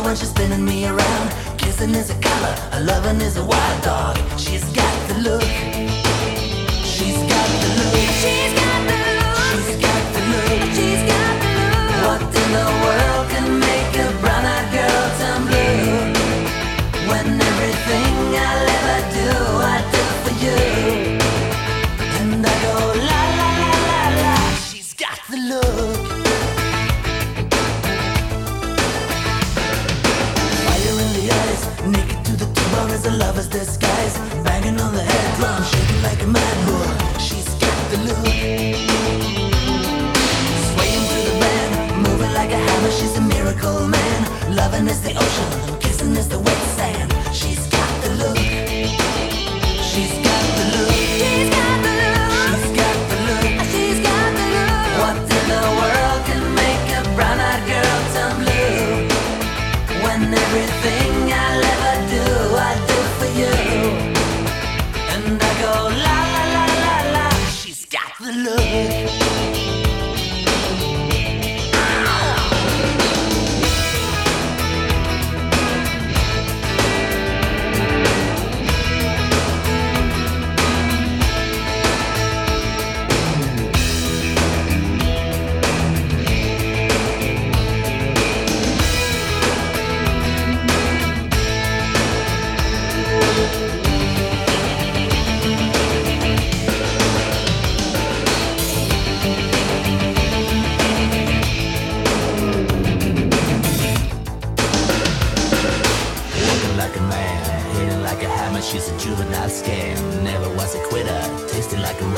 when she's spinning me around. Kissing is a color, her loving is a wild dog. She's got the look. She's got the look. She's got the look. She's got the look. She's got the look. What in the world can make a brown-eyed girl turn blue? When everything I'll ever do, I do for you. And I go la la la la la. She's got the look. Fire in the eyes, naked to the bone as a lover's disguise. Banging on the head drum, shaking like a mad bull. She's got the look. Swaying through the band, moving like a hammer. She's a miracle man. Loving is the ocean, kissing is the wet sand. She's got the look. She's got the look. She's got the look. She's got the look. She's got the look. What in the world can make a brown-eyed girl turn blue? When everything I'll ever do, I do for you. And I go la la la la la. She's got the look. Like a man, hitting like a hammer, she's a juvenile scam. Never was a quitter, tasting like a